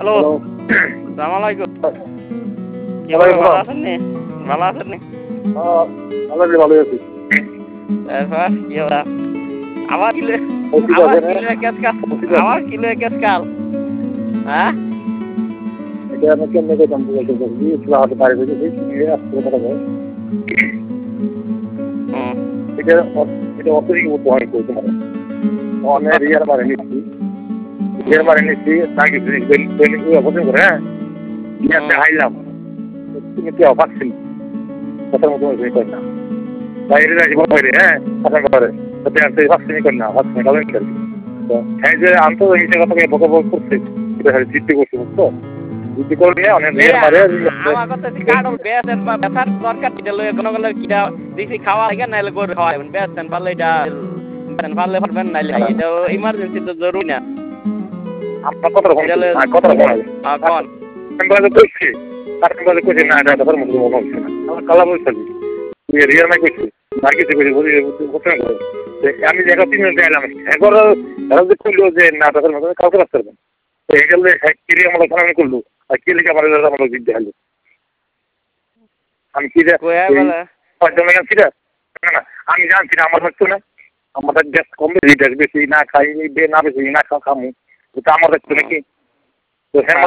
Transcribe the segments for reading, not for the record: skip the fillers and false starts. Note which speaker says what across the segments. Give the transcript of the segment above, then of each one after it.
Speaker 1: Hello
Speaker 2: hello.
Speaker 1: সালাম আলাইকুম কি
Speaker 2: ওয়ালাইকুম
Speaker 1: ভালো
Speaker 2: সালাম।
Speaker 1: আছেন নি ভালো আছেন নি
Speaker 2: ভালোই আছি।
Speaker 1: তারপর কি ওরা আবার কিলে
Speaker 2: অফিস
Speaker 1: আবার
Speaker 2: আছে না?
Speaker 1: কিলে কেসকাল
Speaker 2: অফিস আছে।
Speaker 1: আবার কিলে কেসকাল হ্যাঁ
Speaker 2: এটা আমি কেমনে করতাম বলতে পারছি একটু হাতে বাইরে বেরিয়েছি নিয়ে আসতে কথা বল।
Speaker 1: হুম
Speaker 2: এটা এটা অত্যধিক উপহার করতে পারে অনেক রিয়ার মারে নিচ্ছি তাকে ট্রেনিং পছন্দ করে হ্যাঁ ইয়াতে হাইলাম তুমি কি অবাকছিল কথার মতো করি না বাইরে যাই বাইরে হ্যাঁ কথা করে তাতে আর সেই ভাবছি করি না ভাবছি কারণ তো হ্যাঁ যে আন্তর্জাতিক কথাকে বকবক করছে এটা জিদ্দি করছে বুঝছো জিদ্দি করলে অনেক রিয়ার মারে
Speaker 1: আমার কথা কি কার্ড বেসেন বা বেসার দরকার দিতে লয়ে কোন কোন কিটা দিছি খাওয়া লাগে নাইলে করে খাওয়াবেন বেসেন পারলে এটা বেসেন পারলে পারবেন নাইলে এটা ইমার্জেন্সি তো জরুরি না
Speaker 2: আপনার কথা কথা
Speaker 1: কোন
Speaker 2: বাজে করছি তার বাজে করছি না এটা কথার মধ্যে মনে হচ্ছে না আমার কালা বলছি রিয়ার মাই করছি আর কিছু করে বলি আমি যে 3 এলাম একবার যে করলো যে না তাদের মধ্যে কাউকে রাখতে পারবেন তো এই গেলে কিরি আমার আমি করলো আর কি লিখে আমার আমার দিক দেখালো আমি কি না আমি জানছি না আমার হচ্ছে না আমাদের গ্যাস কমবে গ্যাস বেশি না খাই না বেশি না খামু তো আমার হচ্ছে নাকি তো হ্যাঁ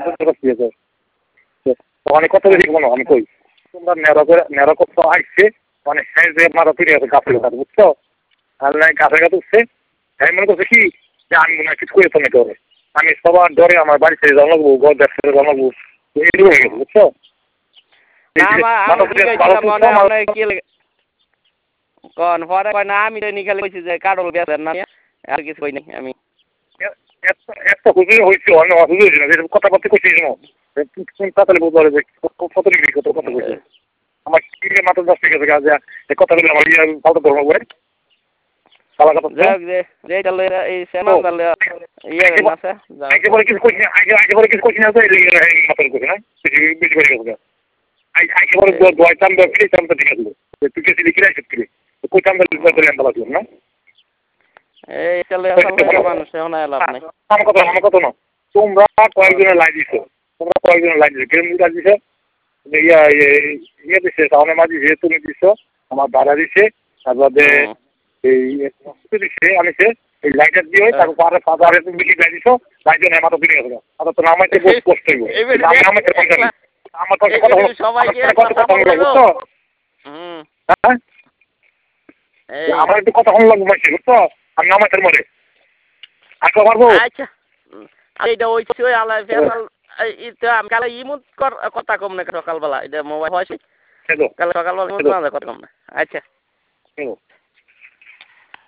Speaker 2: অনেক কথা বেশি কোনো আমি কই তোমরা নেড়া করতে আসছে মানে হ্যাঁ যে মারা ফিরে গেছে গাছের কথা বুঝছো আর নাই গাছের কাছে উঠছে হ্যাঁ মনে করছে কি যে আমি মনে হয় কিছু করে তো নাকি হবে আমি সবার ডরে আমার বাড়ি ছেড়ে জানাবো ঘর ব্যবসা জানাবো এরকম হয়ে গেছে বুঝছো
Speaker 1: কোন পরে কয় না আমি নিকালে কইছি যে কাডল বেচেন না আর কিছু কই নাই আমি
Speaker 2: একটা হুজুর হয়েছে অন্য হুজুর হয়েছে না কথাবার্তা কইছি তাড়াতাড়ি বলতে পারে যে কত লিখি কত কথা কইছে আমার কি মাত্র 10 টাকা থেকে আজ এই কথাগুলো আমার ফালতু ধর্ম করে
Speaker 1: এই সেনা ইয়ে আছে
Speaker 2: আগে কিছু কইছি আগে কিছু কইছি না তো এই মাত্র কইছি না বেশি করে গেছে আগে বলে দোয়াইতাম দোয়া ফিরে চামটা ঠিক আছে তুই কিছু লিখে রাখিস কি কইতাম করে আনতে লাগলো না
Speaker 1: এই চলে মানুষ এখন লাভ নাই
Speaker 2: আমার কথা না তোমরা কয়েকজনের লাইন দিছো কেমন লাইন দিছো ইয়ে দিছে তাহলে মাঝি যে তুমি দিছো আমার দাদা দিছে তারপরে এই দিছে আনিছে এই লাইটার দিয়ে তারপর পারে ফাদারে তুমি লিখে গাই দিছো লাইজন আমার তো ফিরে গেছে আর তো নামাইতে বহুত কষ্ট হইব নামাইতে পারবে না আমার তো কথা হলো সবাইকে কথা বলবো বুঝছো হ্যাঁ আমার একটু কথা হলো লাগবে মাসি বুঝছো আমি নামাইতে মরে আচ্ছা পারবো
Speaker 1: আচ্ছা এইটা ওই আলাই ফেসাল এটা আমি কালে ইমুত কথা কম না সকালবেলা এটা মোবাইল হয়েছে কালে সকালবেলা কথা কম না আচ্ছা